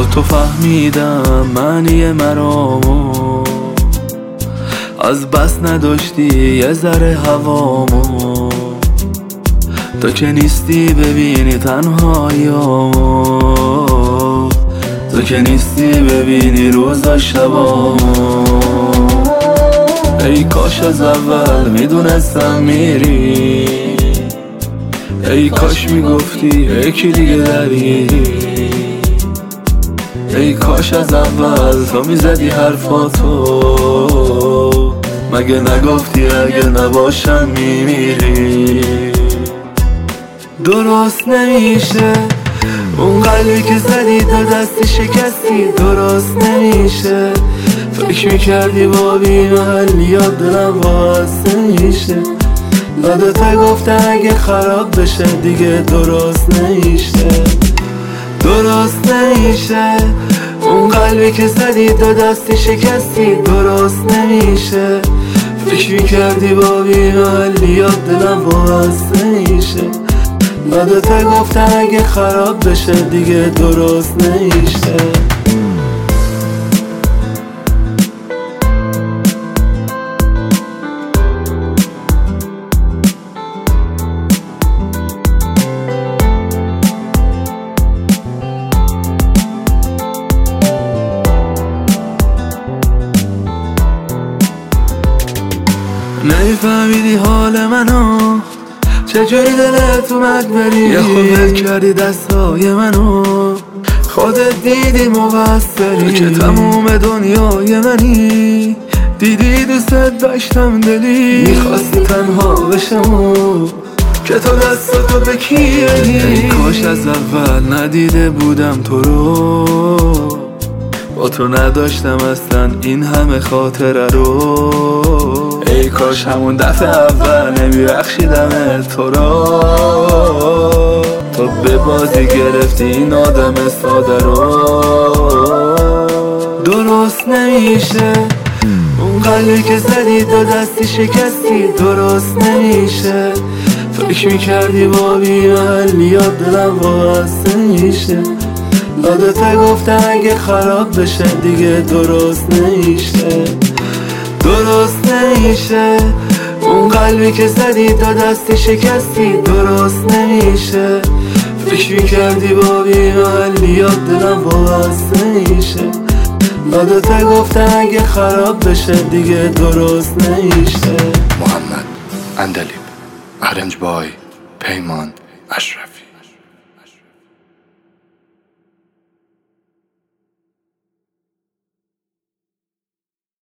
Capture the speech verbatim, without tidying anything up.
با تو فهمیدم معنی مرامو، از بس نداشتی یه ذره هوامو. تو که نیستی ببینی تنهاییامو، تو که نیستی ببینی روزا شبامو. ای کاش از اول میدونستم میری، ای کاش میگفتی یکی دیگه درگیری. ای کاش از اول تو میزدی حرفاتو، مگه نگفتی اگه نباشم میمیری. درست نمیشه اون قلبی که زدی تا دستی شکستی، درست نمیشه فکر میکردی با بیمحل یاد دلم باعث نمیشه. یادت گفتن اگه خراب بشه دیگه درست نمیشه. درست نمیشه اون قلبی که زدی تا دستی شکستی، درست نمیشه فکر میکردی با بیمحل یاد دلم باعث نمیشه. یادت گفتن اگه خراب بشه دیگه درست نمیشه. نمیفهمیدی حال منو، چجوری دلت اومد بری، یه خود ول کردی دستای منو. خودت دیدی مقصری که تموم دنیای منی، دیدی دوستت داشتم دلی، میخواستی تنها بشم و که تو دستاتو بکیری. ای کاش از اول ندیده بودم تو رو، با تو نداشتم اصلا این همه خاطره رو. ای کاش همون دفعه اول نمیبخشیدم تو رو، تو به بازی گرفتی این آدم ساده رو. درست نمیشه اون قلبی که زدی تا دستی شکستی، درست نمیشه فکر میکردی با بیمحل یاد دلم باعث نمیشه. یادت گفتن اگه خراب بشه دیگه درست نمیشه. درست نمیشه اون قلبی که زدی تا دستی شکستی، درست نمیشه فکر میکردی با بیمحل یاد دلم باعث نمیشه. یادت گفتن اگه خراب بشه دیگه درست نمیشه. محمد عندلیب، ارنج بای پیمان اشرف.